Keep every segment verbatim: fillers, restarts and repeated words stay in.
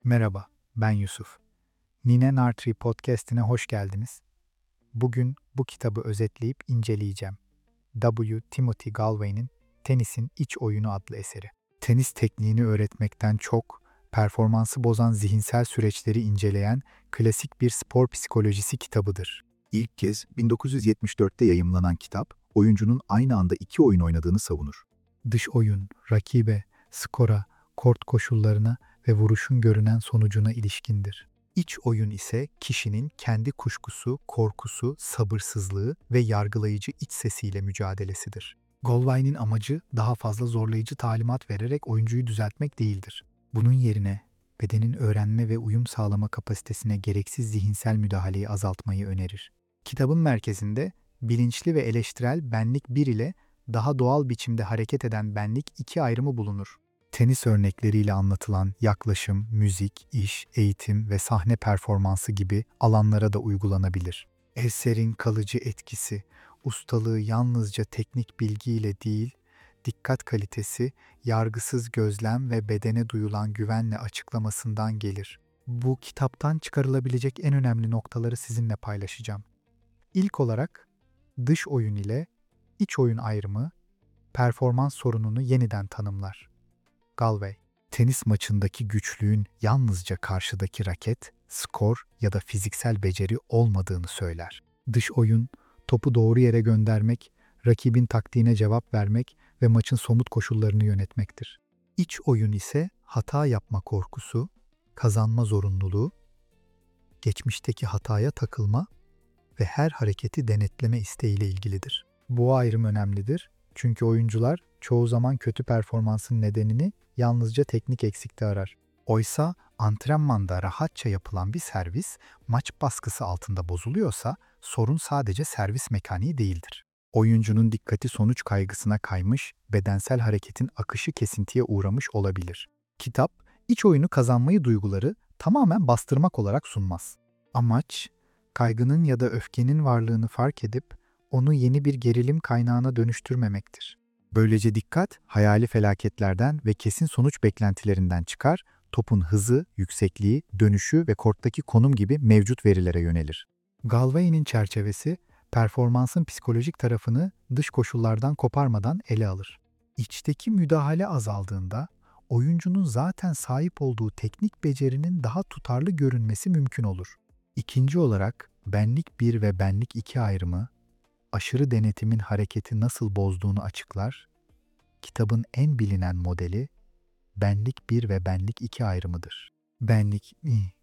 Merhaba, ben Yusuf. Nine Nartree Podcast'ine hoş geldiniz. Bugün bu kitabı özetleyip inceleyeceğim. W. Timothy Galway'nin Tenisin İç Oyunu adlı eseri. Tenis tekniğini öğretmekten çok, performansı bozan zihinsel süreçleri inceleyen klasik bir spor psikolojisi kitabıdır. İlk kez bin dokuz yüz yetmiş dörtte yayımlanan kitap, oyuncunun aynı anda iki oyun oynadığını savunur. Dış oyun, rakibe, skora, kort koşullarına ve vuruşun görünen sonucuna ilişkindir. İç oyun ise kişinin kendi kuşkusu, korkusu, sabırsızlığı ve yargılayıcı iç sesiyle mücadelesidir. Galway'nin amacı daha fazla zorlayıcı talimat vererek oyuncuyu düzeltmek değildir. Bunun yerine bedenin öğrenme ve uyum sağlama kapasitesine gereksiz zihinsel müdahaleyi azaltmayı önerir. Kitabın merkezinde bilinçli ve eleştirel benlik bir ile daha doğal biçimde hareket eden benlik iki ayrımı bulunur. Tenis örnekleriyle anlatılan yaklaşım, müzik, iş, eğitim ve sahne performansı gibi alanlara da uygulanabilir. Eserin kalıcı etkisi, ustalığı yalnızca teknik bilgiyle değil, dikkat kalitesi, yargısız gözlem ve bedene duyulan güvenle açıklamasından gelir. Bu kitaptan çıkarılabilecek en önemli noktaları sizinle paylaşacağım. İlk olarak dış oyun ile iç oyun ayrımı performans sorununu yeniden tanımlar. Galway, tenis maçındaki güçlüğün yalnızca karşıdaki raket, skor ya da fiziksel beceri olmadığını söyler. Dış oyun, topu doğru yere göndermek, rakibin taktiğine cevap vermek ve maçın somut koşullarını yönetmektir. İç oyun ise hata yapma korkusu, kazanma zorunluluğu, geçmişteki hataya takılma ve her hareketi denetleme isteğiyle ilgilidir. Bu ayrım önemlidir çünkü oyuncular çoğu zaman kötü performansın nedenini yalnızca teknik eksikte arar. Oysa antrenmanda rahatça yapılan bir servis maç baskısı altında bozuluyorsa sorun sadece servis mekaniği değildir. Oyuncunun dikkati sonuç kaygısına kaymış, bedensel hareketin akışı kesintiye uğramış olabilir. Kitap, iç oyunu kazanmayı duyguları tamamen bastırmak olarak sunmaz. Amaç, kaygının ya da öfkenin varlığını fark edip onu yeni bir gerilim kaynağına dönüştürmemektir. Böylece dikkat, hayali felaketlerden ve kesin sonuç beklentilerinden çıkar, topun hızı, yüksekliği, dönüşü ve korttaki konum gibi mevcut verilere yönelir. Galway'nin çerçevesi, performansın psikolojik tarafını dış koşullardan koparmadan ele alır. İçteki müdahale azaldığında, oyuncunun zaten sahip olduğu teknik becerinin daha tutarlı görünmesi mümkün olur. İkinci olarak, benlik bir ve benlik iki ayrımı, aşırı denetimin hareketi nasıl bozduğunu açıklar, kitabın en bilinen modeli, benlik bir ve benlik iki ayrımıdır. Benlik,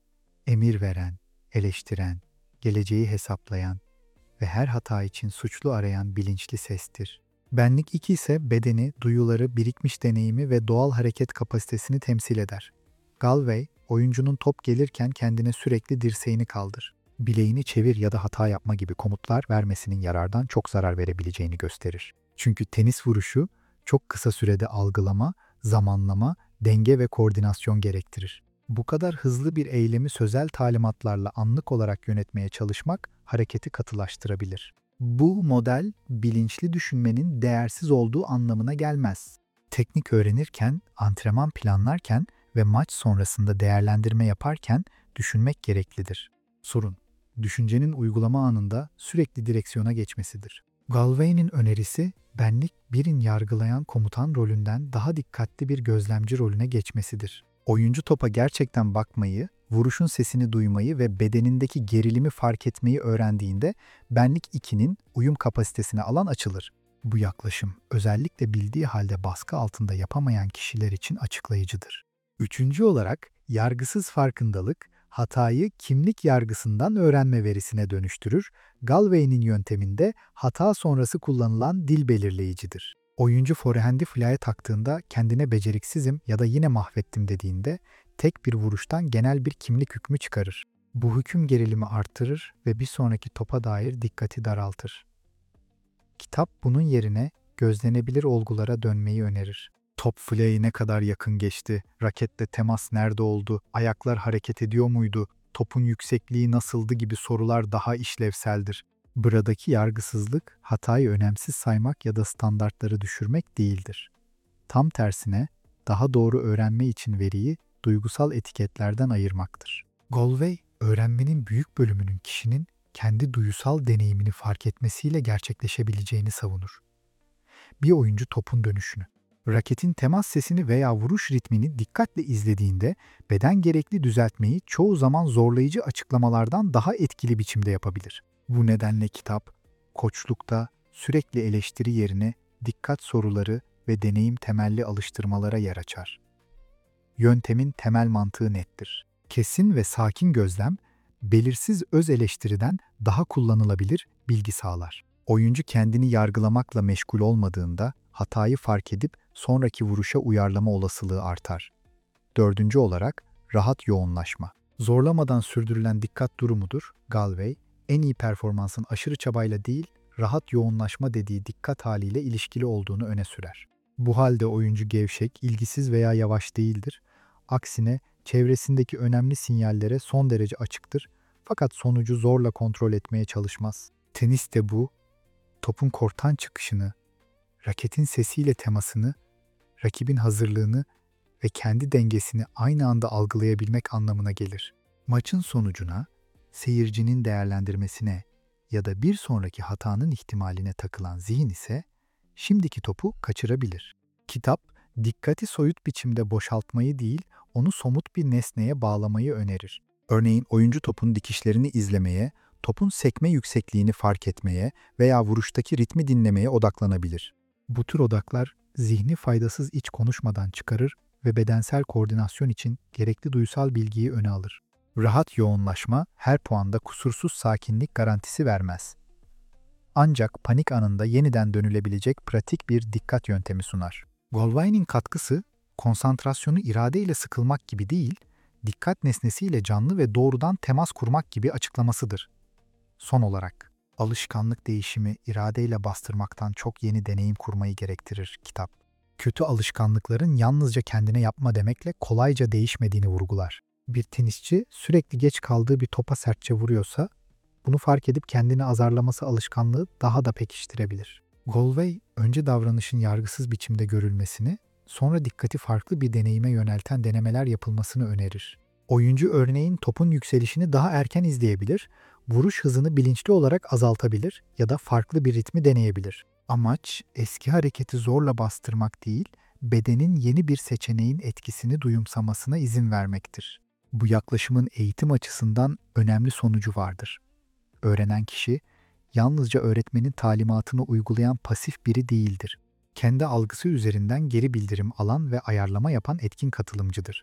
emir veren, eleştiren, geleceği hesaplayan ve her hata için suçlu arayan bilinçli sestir. Benlik iki ise bedeni, duyuları, birikmiş deneyimi ve doğal hareket kapasitesini temsil eder. Galway, oyuncunun top gelirken kendine sürekli dirseğini kaldır, bileğini çevir ya da hata yapma gibi komutlar vermesinin yarardan çok zarar verebileceğini gösterir. Çünkü tenis vuruşu çok kısa sürede algılama, zamanlama, denge ve koordinasyon gerektirir. Bu kadar hızlı bir eylemi sözel talimatlarla anlık olarak yönetmeye çalışmak hareketi katılaştırabilir. Bu model bilinçli düşünmenin değersiz olduğu anlamına gelmez. Teknik öğrenirken, antrenman planlarken ve maç sonrasında değerlendirme yaparken düşünmek gereklidir. Sorun, düşüncenin uygulama anında sürekli direksiyona geçmesidir. Galway'nin önerisi, benlik birin yargılayan komutan rolünden daha dikkatli bir gözlemci rolüne geçmesidir. Oyuncu topa gerçekten bakmayı, vuruşun sesini duymayı ve bedenindeki gerilimi fark etmeyi öğrendiğinde benlik ikinin uyum kapasitesine alan açılır. Bu yaklaşım özellikle bildiği halde baskı altında yapamayan kişiler için açıklayıcıdır. Üçüncü olarak yargısız farkındalık, hatayı kimlik yargısından öğrenme verisine dönüştürür. Galway'nin yönteminde hata sonrası kullanılan dil belirleyicidir. Oyuncu forehand'i flaya taktığında kendine beceriksizim ya da yine mahvettim dediğinde tek bir vuruştan genel bir kimlik hükmü çıkarır. Bu hüküm gerilimi artırır ve bir sonraki topa dair dikkati daraltır. Kitap bunun yerine gözlenebilir olgulara dönmeyi önerir. Top fileğe ne kadar yakın geçti, raketle temas nerede oldu, ayaklar hareket ediyor muydu, topun yüksekliği nasıldı gibi sorular daha işlevseldir. Buradaki yargısızlık, hatayı önemsiz saymak ya da standartları düşürmek değildir. Tam tersine, daha doğru öğrenme için veriyi duygusal etiketlerden ayırmaktır. Galway, öğrenmenin büyük bölümünün kişinin kendi duyusal deneyimini fark etmesiyle gerçekleşebileceğini savunur. Bir oyuncu topun dönüşünü, raketin temas sesini veya vuruş ritmini dikkatle izlediğinde beden gerekli düzeltmeyi çoğu zaman zorlayıcı açıklamalardan daha etkili biçimde yapabilir. Bu nedenle kitap, koçlukta sürekli eleştiri yerine dikkat soruları ve deneyim temelli alıştırmalara yer açar. Yöntemin temel mantığı nettir. Kesin ve sakin gözlem, belirsiz öz eleştiriden daha kullanılabilir bilgi sağlar. Oyuncu kendini yargılamakla meşgul olmadığında hatayı fark edip sonraki vuruşa uyarlama olasılığı artar. Dördüncü olarak rahat yoğunlaşma. Zorlamadan sürdürülen dikkat durumudur. Galway, en iyi performansın aşırı çabayla değil, rahat yoğunlaşma dediği dikkat haliyle ilişkili olduğunu öne sürer. Bu halde oyuncu gevşek, ilgisiz veya yavaş değildir. Aksine çevresindeki önemli sinyallere son derece açıktır fakat sonucu zorla kontrol etmeye çalışmaz. Teniste bu, topun korttan çıkışını, raketin sesiyle temasını, rakibin hazırlığını ve kendi dengesini aynı anda algılayabilmek anlamına gelir. Maçın sonucuna, seyircinin değerlendirmesine ya da bir sonraki hatanın ihtimaline takılan zihin ise şimdiki topu kaçırabilir. Kitap, dikkati soyut biçimde boşaltmayı değil, onu somut bir nesneye bağlamayı önerir. Örneğin oyuncu topun dikişlerini izlemeye, topun sekme yüksekliğini fark etmeye veya vuruştaki ritmi dinlemeye odaklanabilir. Bu tür odaklar zihni faydasız iç konuşmadan çıkarır ve bedensel koordinasyon için gerekli duysal bilgiyi öne alır. Rahat yoğunlaşma her puanda kusursuz sakinlik garantisi vermez. Ancak panik anında yeniden dönülebilecek pratik bir dikkat yöntemi sunar. Galway'nin katkısı, konsantrasyonu iradeyle sıkılmak gibi değil, dikkat nesnesiyle canlı ve doğrudan temas kurmak gibi açıklamasıdır. Son olarak, alışkanlık değişimi iradeyle bastırmaktan çok yeni deneyim kurmayı gerektirir kitap. Kötü alışkanlıkların yalnızca kendine yapma demekle kolayca değişmediğini vurgular. Bir tenisçi sürekli geç kaldığı bir topa sertçe vuruyorsa, bunu fark edip kendini azarlaması alışkanlığı daha da pekiştirebilir. Galway, önce davranışın yargısız biçimde görülmesini, sonra dikkati farklı bir deneyime yönelten denemeler yapılmasını önerir. Oyuncu örneğin topun yükselişini daha erken izleyebilir, vuruş hızını bilinçli olarak azaltabilir ya da farklı bir ritmi deneyebilir. Amaç, eski hareketi zorla bastırmak değil, bedenin yeni bir seçeneğin etkisini duyumsamasına izin vermektir. Bu yaklaşımın eğitim açısından önemli sonucu vardır. Öğrenen kişi, yalnızca öğretmenin talimatını uygulayan pasif biri değildir. Kendi algısı üzerinden geri bildirim alan ve ayarlama yapan etkin katılımcıdır.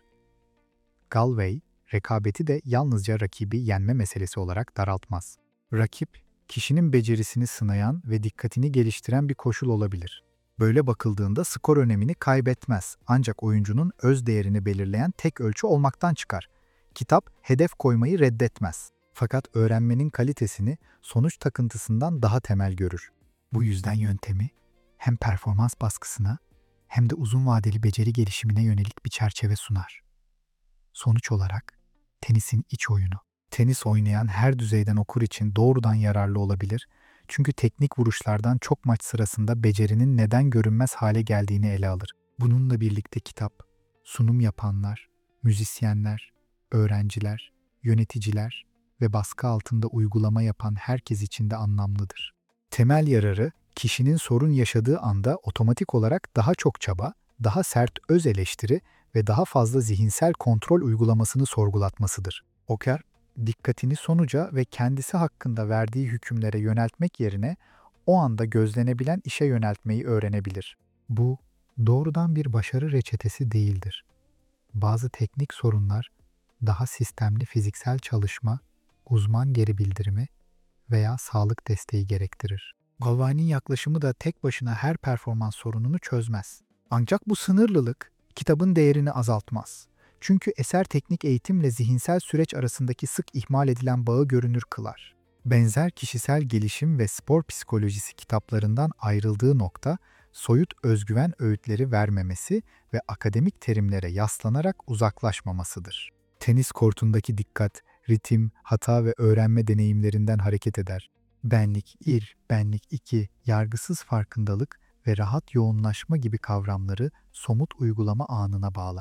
Galway, rekabeti de yalnızca rakibi yenme meselesi olarak daraltmaz. Rakip, kişinin becerisini sınayan ve dikkatini geliştiren bir koşul olabilir. Böyle bakıldığında skor önemini kaybetmez, ancak oyuncunun öz değerini belirleyen tek ölçü olmaktan çıkar. Kitap, hedef koymayı reddetmez. Fakat öğrenmenin kalitesini sonuç takıntısından daha temel görür. Bu yüzden yöntemi hem performans baskısına hem de uzun vadeli beceri gelişimine yönelik bir çerçeve sunar. Sonuç olarak tenisin iç oyunu, tenis oynayan her düzeyden okur için doğrudan yararlı olabilir çünkü teknik vuruşlardan çok maç sırasında becerinin neden görünmez hale geldiğini ele alır. Bununla birlikte kitap, sunum yapanlar, müzisyenler, öğrenciler, yöneticiler ve baskı altında uygulama yapan herkes için de anlamlıdır. Temel yararı, kişinin sorun yaşadığı anda otomatik olarak daha çok çaba, daha sert öz eleştiri ve daha fazla zihinsel kontrol uygulamasını sorgulatmasıdır. Oker, dikkatini sonuca ve kendisi hakkında verdiği hükümlere yöneltmek yerine o anda gözlenebilen işe yöneltmeyi öğrenebilir. Bu, doğrudan bir başarı reçetesi değildir. Bazı teknik sorunlar, daha sistemli fiziksel çalışma, uzman geri bildirimi veya sağlık desteği gerektirir. Galway'nin yaklaşımı da tek başına her performans sorununu çözmez. Ancak bu sınırlılık kitabın değerini azaltmaz. Çünkü eser teknik eğitimle zihinsel süreç arasındaki sık ihmal edilen bağı görünür kılar. Benzer kişisel gelişim ve spor psikolojisi kitaplarından ayrıldığı nokta, soyut özgüven öğütleri vermemesi ve akademik terimlere yaslanarak uzaklaşmamasıdır. Tenis kortundaki dikkat, ritim, hata ve öğrenme deneyimlerinden hareket eder. Benlik bir, benlik iki, yargısız farkındalık ve rahat yoğunlaşma gibi kavramları somut uygulama anına bağlar.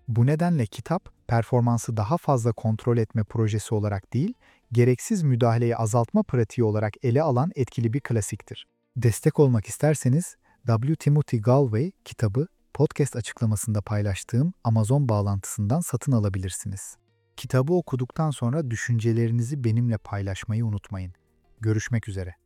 Bu nedenle kitap, performansı daha fazla kontrol etme projesi olarak değil, gereksiz müdahaleyi azaltma pratiği olarak ele alan etkili bir klasiktir. Destek olmak isterseniz W. Timothy Galway kitabı podcast açıklamasında paylaştığım Amazon bağlantısından satın alabilirsiniz. Kitabı okuduktan sonra düşüncelerinizi benimle paylaşmayı unutmayın. Görüşmek üzere.